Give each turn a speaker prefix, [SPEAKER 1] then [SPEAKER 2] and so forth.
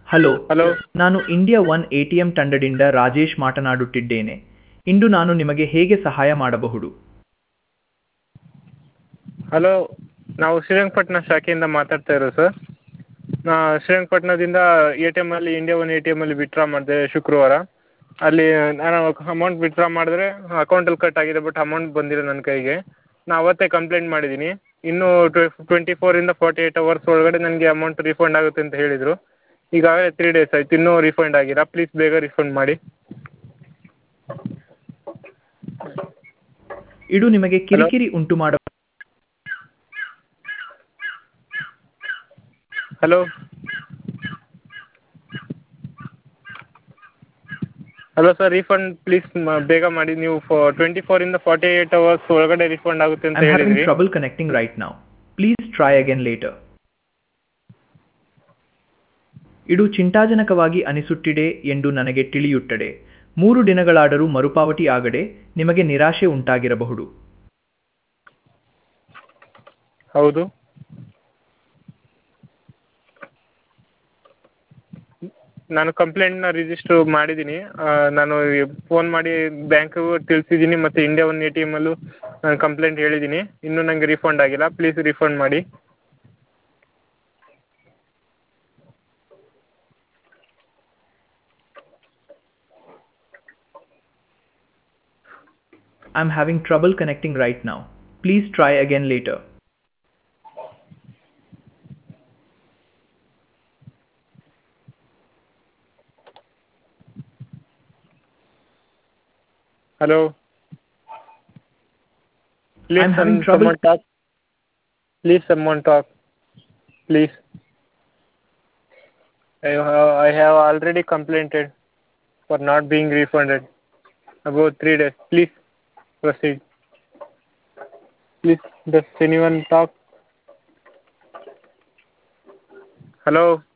[SPEAKER 1] Hello,
[SPEAKER 2] hello.
[SPEAKER 1] ನಾನು India one ATM ತಂಡದಿಂದ ರಾಜೇಶ್ ಮಾತನಾಡುತ್ತಿದ್ದೇನೆ. ಇಂದು ನಾನು ನಿಮಗೆ ಹೇಗೆ ಸಹಾಯ ಮಾಡಬಹುದು?
[SPEAKER 2] ಹಲೋ, ನಾವು ಶ್ರೀರಂಗಪಟ್ಟಣ ಶಾಖೆಯಿಂದ ಮಾತಾಡ್ತಾ ಇರೋದು ಸರ್. ಶ್ರೀರಂಗಪಟ್ಟಣದಿಂದ ಅಲ್ಲಿ ಇಂಡಿಯಾ ಒನ್ ಅಲ್ಲಿ ವಿತ್ಡ್ರಾ ಮಾಡಿದೆ ಶುಕ್ರವಾರ. ಅಲ್ಲಿ ನಾನು ಅಮೌಂಟ್ ವಿತ್ಡ್ರಾ ಮಾಡಿದ್ರೆ ಅಕೌಂಟಲ್ಲಿ ಕಟ್ ಆಗಿದೆ, ಬಟ್ ಅಮೌಂಟ್ ಬಂದಿಲ್ಲ ನನ್ನ ಕೈಗೆ. ನಾನು ಅವತ್ತೇ ಕಂಪ್ಲೇಂಟ್ ಮಾಡಿದ್ದೀನಿ. ಇನ್ನೂ 24 48 ಅವರ್ಸ್ ಒಳಗಡೆ ನನಗೆ ಅಮೌಂಟ್ ರಿಫಂಡ್ ಆಗುತ್ತೆ ಅಂತ ಹೇಳಿದರು. ಈಗಾಗಲೇ 3 ಡೇಸ್ ಆಯಿತು, ಇನ್ನೂ ರಿಫಂಡ್ ಆಗಿಲ್ಲ. ಪ್ಲೀಸ್ ಬೇಗ ರಿಫಂಡ್ ಮಾಡಿ.
[SPEAKER 1] ಇದು ನಿಮಗೆ
[SPEAKER 2] ಹಲೋ.
[SPEAKER 1] ಕಿರಿಕಿರಿ ಉಂಟು ಮಾಡ
[SPEAKER 2] hello. Hello sir, refund please ಬೇಗ ಮಾಡಿ. ನೀವು 24 48 ಅವರ್ಸ್ ಒಳಗಡೆ ರಿಫಂಡ್ ಆಗುತ್ತೆ ಅಂತ
[SPEAKER 1] I'm having
[SPEAKER 2] ಹೇಳಿದ್ರಿ.
[SPEAKER 1] trouble connecting right now. Please try again later. ಇದು ಚಿಂತಾಜನಕವಾಗಿ ಅನಿಸುತ್ತಿದೆ ಎಂದು ನನಗೆ ತಿಳಿಯುತ್ತದೆ. 3 ದಿನಗಳಾದರೂ ಮರುಪಾವತಿ ಆಗದೆ ನಿಮಗೆ ನಿರಾಶೆ ಉಂಟಾಗಿರಬಹುದು.
[SPEAKER 2] ಹೌದು. ನಾನು ಕಂಪ್ಲೇಂಟ್ನ ರಿಜಿಸ್ಟರ್ ಮಾಡಿದ್ದೀನಿ. ನಾನು ಫೋನ್ ಮಾಡಿ ಬ್ಯಾಂಕ್ಗೂ ತಿಳಿಸಿದ್ದೀನಿ, ಮತ್ತು ಇಂಡಿಯಾ ಒನ್ ಅಲ್ಲೂ ನಾನು ಕಂಪ್ಲೇಂಟ್ ಹೇಳಿದ್ದೀನಿ. ಇನ್ನೂ ನನಗೆ ರಿಫಂಡ್ ಆಗಿಲ್ಲ. ಪ್ಲೀಸ್ ರಿಫಂಡ್ ಮಾಡಿ.
[SPEAKER 1] I'm having trouble connecting right now. Please try again later.
[SPEAKER 2] Hello. Please
[SPEAKER 1] I'm having trouble.
[SPEAKER 2] someone talk. Please someone talk. Please. I have already complained for not being refunded about 3 days. Please proceed. Please, does anyone talk? Hello.